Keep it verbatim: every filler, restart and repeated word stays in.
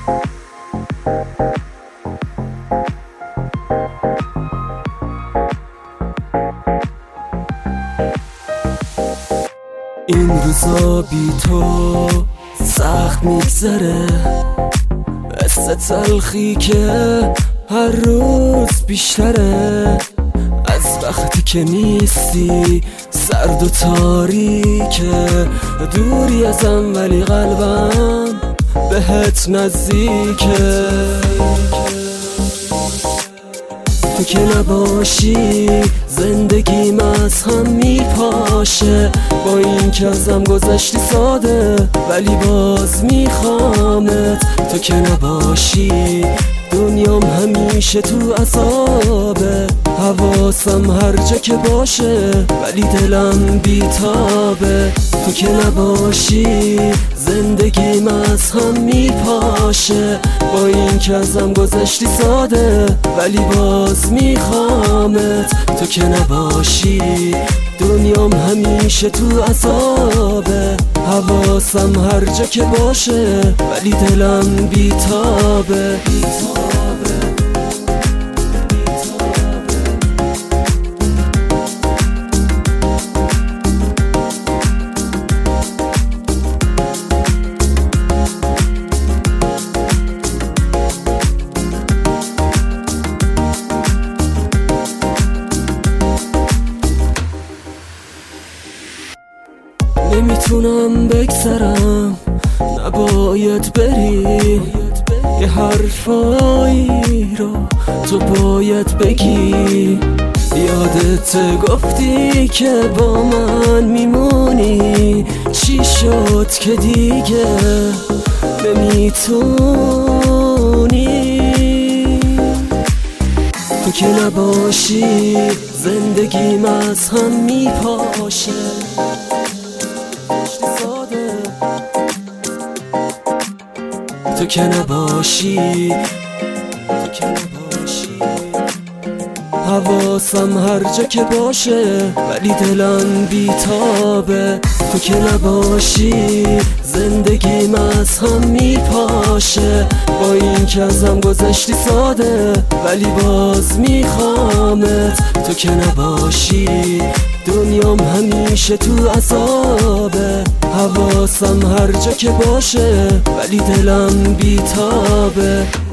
این روزا بی تو سخت میگذره، مثل تلخی که هر روز بیشتره. از وقتی که نیستی سرد و تاریکه، دوری ازم ولی قلبم بهت نزدیکه. تو که نباشی زندگیم از هم میپاشه، با این که ازم گذشتی ساده ولی باز میخوامت. تو که نباشی دنیام همیشه تو عذابه، حواسم هر جا که باشه ولی دلم بیتابه. تو که نباشی زندگیم از هم میپاشه، با این که ازم گذشتی ساده ولی باز میخوامت. تو که نباشی دنیام همیشه تو عذابه، حواسم هر جا که باشه ولی دلم بیتابه. نمیتونم بگذرم، نباید بری، یه حرفایی رو تو باید بگی. یادت گفتی که با من میمونی، چی شد که دیگه نمیتونی؟ تو که نباشی زندگیم از هم میپاشه، تو که نباشی تو که نباشی حواسم هر جا که باشه ولی دلم بیتابه. تو که نباشی زندگیم از هم میپاشه، با این که ازم گذشتی ساده ولی باز میخوامت. تو که نباشی دنیام همیشه تو عذابه، حواسم هر جا که باشه ولی دلم بیتابه.